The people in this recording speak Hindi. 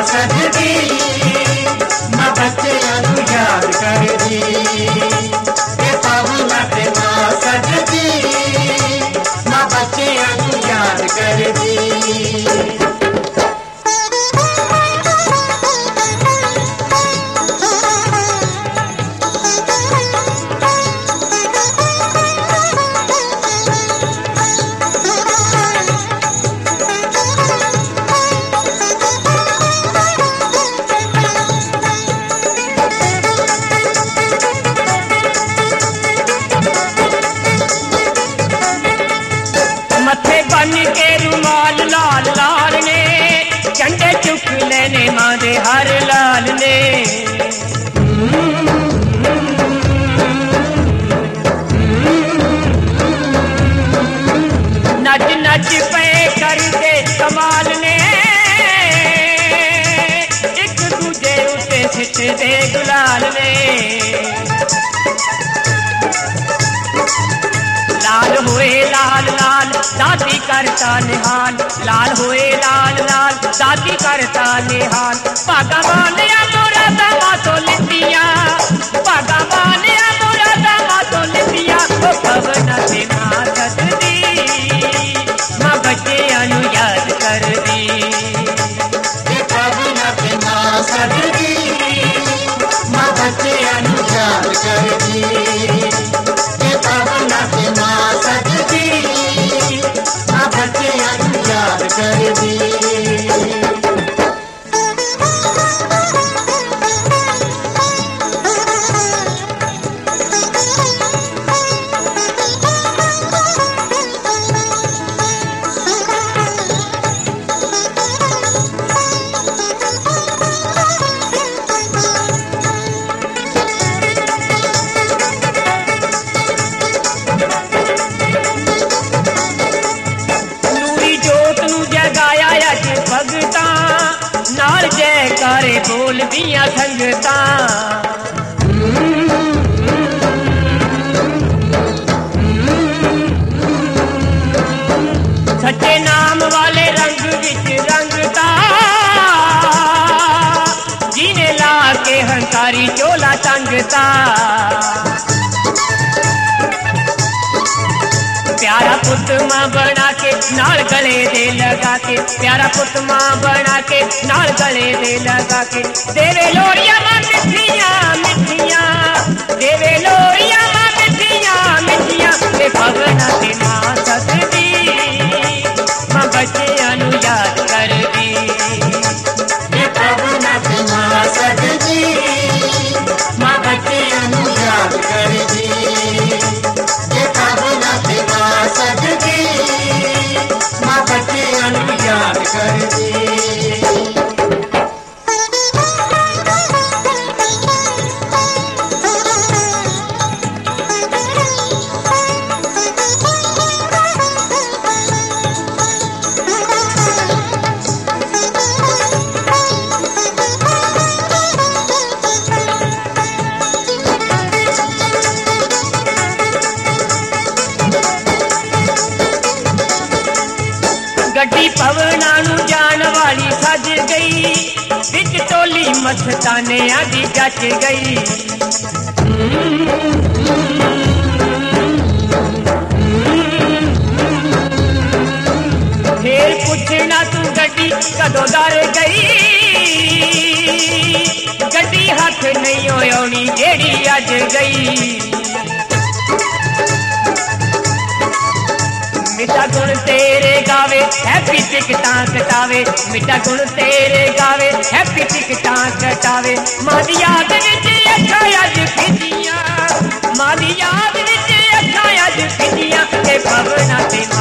सजदी मां बच्चियां नूं याद करदी ते पवना ते मां सजदी मां बच्चियां नूं याद करदी के रुमाल लाल लाल ने झंडे चुक लेने मां दे हर लाल ने नच नच पे करते कमाल ने एक दूजे उते छिटदे गुलाल ने लाल हुए लाल लाल दादी करता निहाल लाल हुए लाल लाल दादी करता निहाल भागा बानिया मोरा दामा तो लिंदिया भागा बानिया मोरा दामा तो लिंदिया ओ पवना ते मां सजदी मां बच्चियां नूं याद करदी ते पवना ते मां सजदी मां बच्चियां नूं याद करदी ते पवना ते मां सजदी मां बच्चियां नूं याद करदी नाल जयकारे बोल दिया संगतां सच्चे नाम वाले रंग विच रंगता जीने ला के हंकारी चोला टंगता प्यारा पुत मां बना के नाल गले दे लगा के प्यारा पुत मां बना के नाल गले दे लगा के देवे लोरिया मां मिठियां मिठियां देवे लोरिया मां मिठियां मिठियां ते पवना ते मां सजदी मां बच्चियां नूं याद करदी ते पवना ते मां सजदी मां बच्चियां नूं याद करदी ते पवना ते मां सजदी मां बच्चियां नूं याद करदी गड्डी पवना नूं जान वाली सज गई विच टोली मस्ताने आदि जच गई फिर पुछना तू गड्डी कदों दर गई गड्डी हथ नहीं होनी जेड़ी अज गई मिठा गुण तेरे गावे हैप्पी टिकटां कटावे मिठा गुण तेरे गावे हैप्पी टिकटां कटावे मां दी याद विच अखां अज खिजियां मां दी याद विच अखां अज खिजियां ते पवना ते